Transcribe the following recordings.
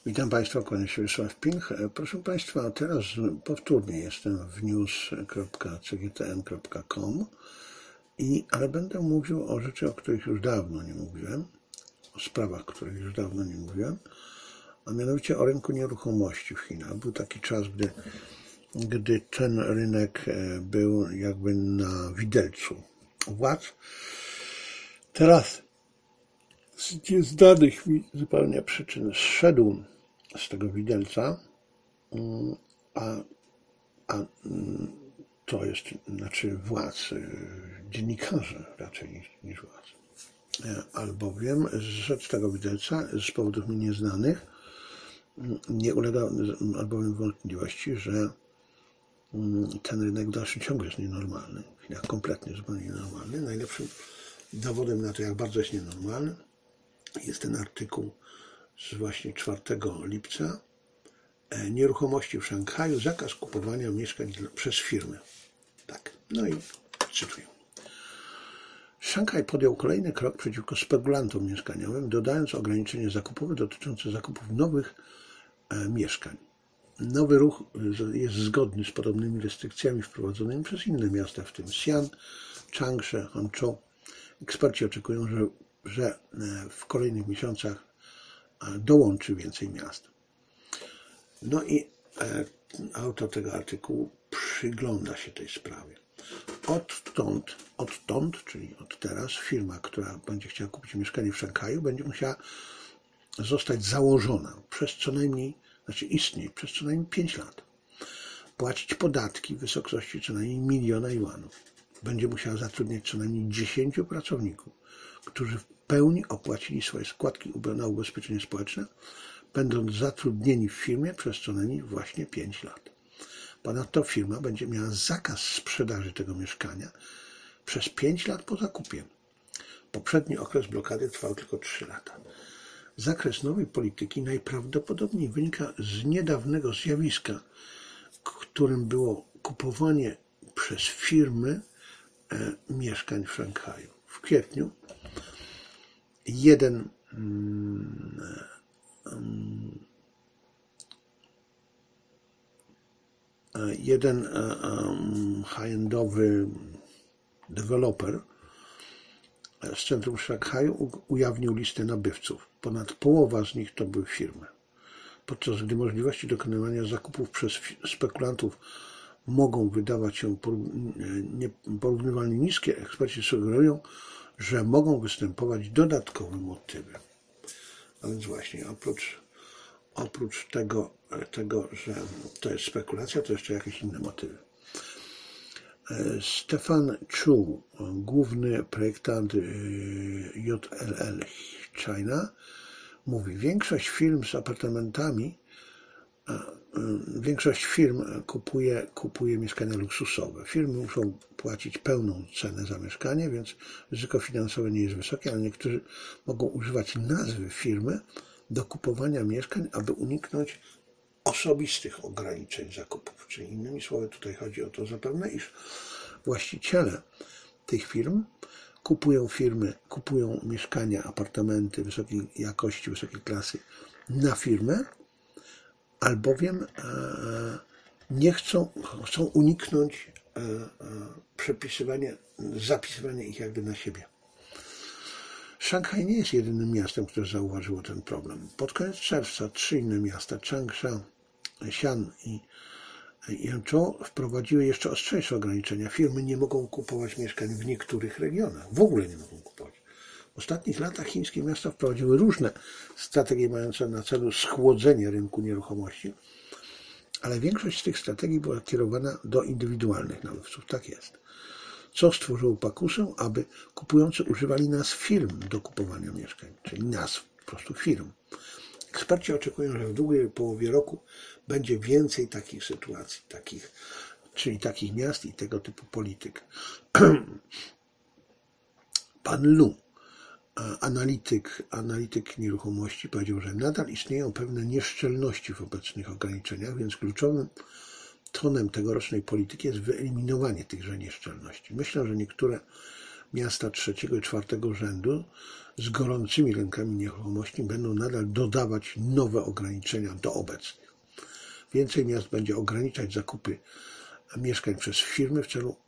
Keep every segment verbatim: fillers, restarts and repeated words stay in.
Witam Państwa, kłaniam się Wiesław Pilch. Proszę Państwa, teraz powtórnie jestem w news kropka c g t n kropka com, i, ale będę mówił o rzeczy, o których już dawno nie mówiłem, o sprawach, o których już dawno nie mówiłem, a mianowicie o rynku nieruchomości w Chinach. Był taki czas, gdy, gdy ten rynek był jakby na widelcu władz. Teraz z nieznanych mi zupełnie przyczyn zszedł z tego widelca, a, a to jest, znaczy władz, dziennikarzy raczej niż, niż władz. Albowiem zszedł z tego widelca z powodów mi nieznanych. Nie ulega albowiem wątpliwości, że ten rynek w dalszym ciągu jest nienormalny. W Chinach kompletnie zupełnie nienormalny. Najlepszym dowodem na to, jak bardzo jest nienormalny, jest ten artykuł z właśnie czwartego lipca. Nieruchomości w Szanghaju, zakaz kupowania mieszkań przez firmy. Tak, no i cytuję. Szanghaj podjął kolejny krok przeciwko spekulantom mieszkaniowym, dodając ograniczenie zakupowe dotyczące zakupów nowych e, mieszkań. Nowy ruch jest zgodny z podobnymi restrykcjami wprowadzonymi przez inne miasta, w tym Xi'an, Changsha, Hangzhou. Eksperci oczekują, że, że w kolejnych miesiącach dołączy więcej miast. No i e, autor tego artykułu przygląda się tej sprawie. Odtąd, odtąd, czyli od teraz, firma, która będzie chciała kupić mieszkanie w Szanghaju, będzie musiała zostać założona przez co najmniej, znaczy istnieć przez co najmniej pięć lat. Płacić podatki w wysokości co najmniej miliona juanów. Będzie musiała zatrudniać co najmniej dziesięciu pracowników, którzy w pełni opłacili swoje składki na ubezpieczenie społeczne, będąc zatrudnieni w firmie przez co najmniej właśnie pięć lat. Ponadto firma będzie miała zakaz sprzedaży tego mieszkania przez pięć lat po zakupie. Poprzedni okres blokady trwał tylko trzy lata. Zakres nowej polityki najprawdopodobniej wynika z niedawnego zjawiska, którym było kupowanie przez firmy e, mieszkań w Szanghaju. W kwietniu jeden mm, um, jeden um, high-endowy deweloper z centrum Szanghaju ujawnił listę nabywców. Ponad połowa z nich to były firmy. Podczas gdy możliwości dokonywania zakupów przez spekulantów mogą wydawać się porównywalnie niskie, eksperci sugerują, że mogą występować dodatkowe motywy. A więc właśnie oprócz, oprócz tego, tego, że to jest spekulacja, to jeszcze jakieś inne motywy. Stefan Chu, główny projektant J L L China, mówi, większość firm z apartamentami, większość firm kupuje, kupuje mieszkania luksusowe. Firmy muszą płacić pełną cenę za mieszkanie, więc ryzyko finansowe nie jest wysokie, ale niektórzy mogą używać nazwy firmy do kupowania mieszkań, aby uniknąć osobistych ograniczeń zakupów. Czyli innymi słowy, tutaj chodzi o to zapewne, iż właściciele tych firm kupują firmy, kupują mieszkania, apartamenty wysokiej jakości, wysokiej klasy na firmę, albowiem nie chcą, chcą uniknąć przepisywania, zapisywania ich jakby na siebie. Szanghaj nie jest jedynym miastem, które zauważyło ten problem. Pod koniec czerwca trzy inne miasta, Changsha, Xi'an i Hangzhou, wprowadziły jeszcze ostrzejsze ograniczenia. Firmy nie mogą kupować mieszkań w niektórych regionach. W ogóle nie mogą kupować. W ostatnich latach chińskie miasta wprowadziły różne strategie mające na celu schłodzenie rynku nieruchomości, ale większość z tych strategii była kierowana do indywidualnych nabywców. Tak jest. Co stworzyło pokusę, aby kupujący używali nazw firm do kupowania mieszkań, czyli nazw po prostu firm. Eksperci oczekują, że w drugiej połowie roku będzie więcej takich sytuacji, takich, czyli takich miast i tego typu polityk. Pan Lu, analityk, analityk nieruchomości, powiedział, że nadal istnieją pewne nieszczelności w obecnych ograniczeniach, więc kluczowym tonem tegorocznej polityki jest wyeliminowanie tychże nieszczelności. Myślę, że niektóre miasta trzeciego i czwartego rzędu z gorącymi rynkami nieruchomości będą nadal dodawać nowe ograniczenia do obecnych. Więcej miast będzie ograniczać zakupy mieszkań przez firmy w celu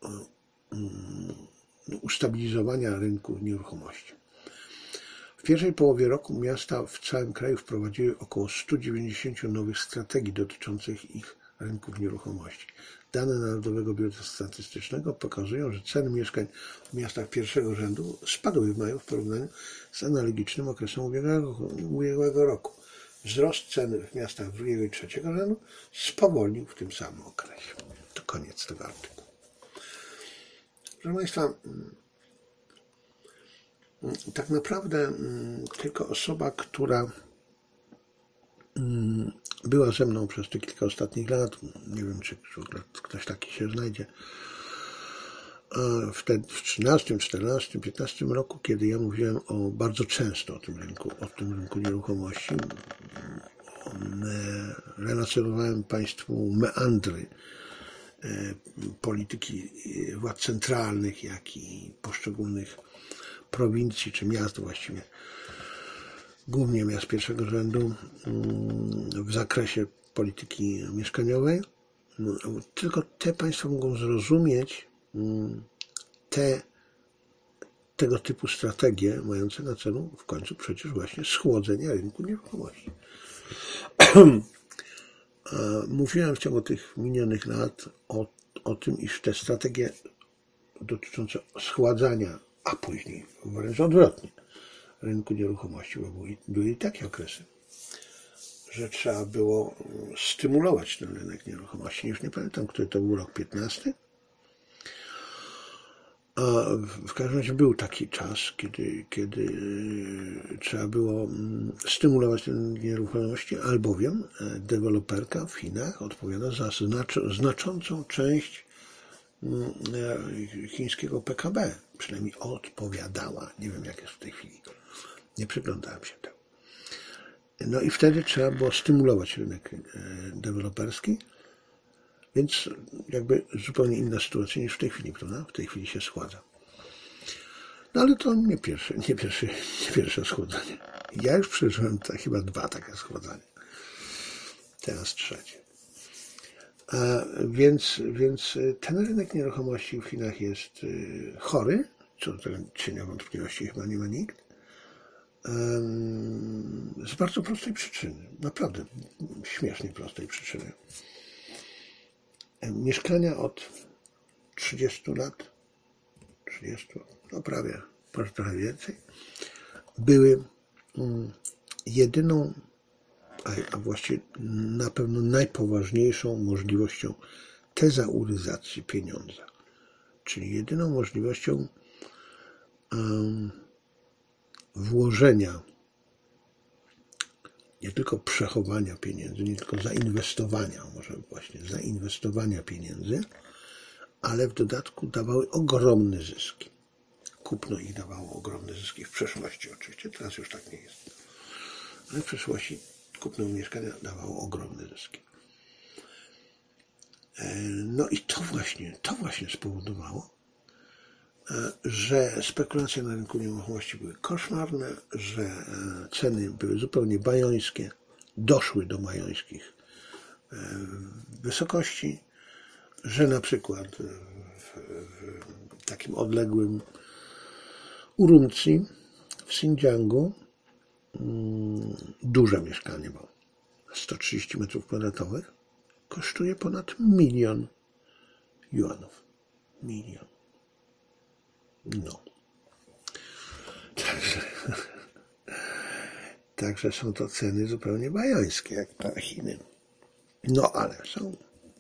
ustabilizowania rynku nieruchomości. W pierwszej połowie roku miasta w całym kraju wprowadziły około sto dziewięćdziesiąt nowych strategii dotyczących ich rynków nieruchomości. Dane Narodowego Biura Statystycznego pokazują, że ceny mieszkań w miastach pierwszego rzędu spadły w maju w porównaniu z analogicznym okresem ubiegłego roku. Wzrost cen w miastach drugiego i trzeciego rzędu spowolnił w tym samym okresie. To koniec tego artykułu. Proszę Państwa, tak naprawdę tylko osoba, która była ze mną przez te kilka ostatnich lat, nie wiem, czy ktoś taki się znajdzie, wtedy w trzynastym, czternastym, piętnastym roku, kiedy ja mówiłem o bardzo często o tym rynku, o tym rynku nieruchomości, relacjonowałem Państwu meandry polityki władz centralnych, jak i poszczególnych prowincji czy miast właściwie, głównie miast pierwszego rzędu w zakresie polityki mieszkaniowej. Tylko te Państwo mogą zrozumieć te, tego typu strategie mające na celu w końcu przecież właśnie schłodzenie rynku nieruchomości. Mówiłem w ciągu tych minionych lat o, o tym, iż te strategie dotyczące schładzania, a później wręcz odwrotnie, rynku nieruchomości, bo były, były i takie okresy, że trzeba było stymulować ten rynek nieruchomości. Już nie pamiętam, który to był rok piętnasty. A w każdym razie był taki czas, kiedy, kiedy trzeba było stymulować ten nieruchomości, albowiem deweloperka w Chinach odpowiada za znaczącą część chińskiego P K B. Przynajmniej odpowiadała. Nie wiem, jak jest w tej chwili. Nie przyglądałem się temu. No i wtedy trzeba było stymulować rynek deweloperski, więc jakby zupełnie inna sytuacja niż w tej chwili, prawda? W tej chwili się schładza. No ale to nie pierwsze, nie pierwsze, nie pierwsze schłodzenie. Ja już przeżyłem ta, chyba dwa takie schłodzenia. Teraz trzecie. A więc, więc ten rynek nieruchomości w Chinach jest chory, co do tego cienia wątpliwości chyba nie ma nikt, z bardzo prostej przyczyny, naprawdę śmiesznie prostej przyczyny. Mieszkania od trzydziestu lat, trzydziestu, no prawie, może trochę więcej, były jedyną, a właściwie na pewno najpoważniejszą możliwością tezauryzacji pieniądza, czyli jedyną możliwością um, włożenia, nie tylko przechowania pieniędzy, nie tylko zainwestowania, może właśnie zainwestowania pieniędzy, ale w dodatku dawały ogromne zyski. Kupno ich dawało ogromne zyski w przeszłości oczywiście, teraz już tak nie jest. Ale w przeszłości kupno mieszkania dawało ogromne zyski. No i to właśnie, to właśnie spowodowało, że spekulacje na rynku nieruchomości były koszmarne, że ceny były zupełnie bajońskie, doszły do bajońskich wysokości, że na przykład w, w takim odległym Urumqi w Xinjiangu duże mieszkanie, bo sto trzydzieści metrów kwadratowych kosztuje ponad milion juanów. Milion. No. Także, także są to ceny zupełnie bajońskie, jak na Chiny. No, ale są.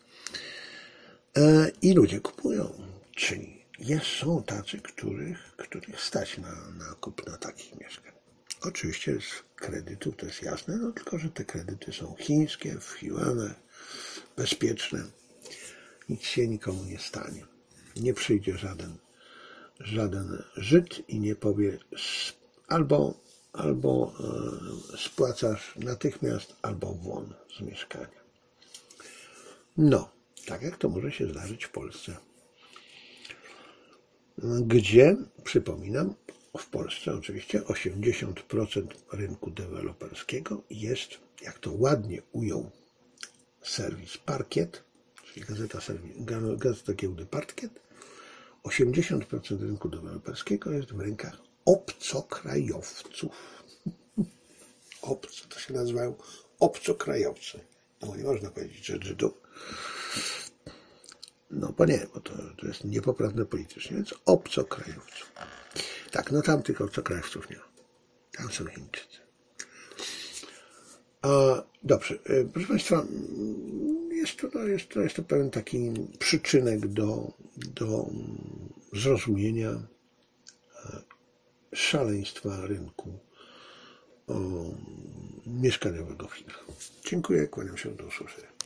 E, I ludzie kupują. Czyli jest, są tacy, których, których stać na, na kupno takich mieszkań. Oczywiście z kredytów, to jest jasne, no tylko, że te kredyty są chińskie, w juanach, bezpieczne. Nic się nikomu nie stanie. Nie przyjdzie żaden żaden Żyd i nie powie albo, albo e, spłacasz natychmiast, albo won z mieszkania. No, tak jak to może się zdarzyć w Polsce, gdzie, przypominam, w Polsce oczywiście osiemdziesiąt procent rynku deweloperskiego jest, jak to ładnie ujął serwis Parkiet, czyli gazeta, serwis, gazeta giełdy Parkiet, osiemdziesiąt procent rynku deweloperskiego jest w rękach obcokrajowców. Obco, to się nazywają obcokrajowcy. No nie można powiedzieć, że Żydów. No bo nie, bo to, to jest niepoprawne politycznie, więc obcokrajowców. Tak, no tam tych obcokrajowców nie ma. Tam są Chińczycy. A, dobrze, proszę Państwa, jest to, jest to, jest to pewien taki przyczynek do, do zrozumienia szaleństwa rynku mieszkaniowego w Chinach. Dziękuję, kłaniam się, do usłyszenia.